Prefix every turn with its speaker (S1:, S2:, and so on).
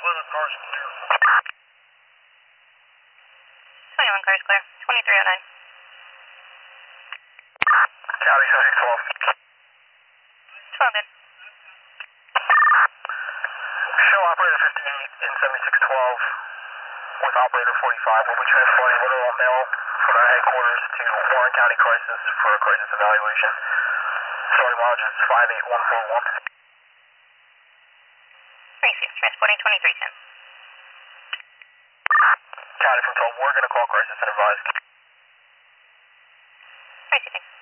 S1: 11 cars clear.
S2: 21 cars clear. 2309.
S1: County 7612.
S2: 12 in.
S1: Show operator 58 in 7612 with operator 45. We'll be transporting Little Mail from our headquarters to Warren County Crisis for a crisis evaluation. Starting mileage is 58141.
S2: Received. Transporting 2310.
S1: County from 12, we're going to call crisis and advise.
S2: Receiving.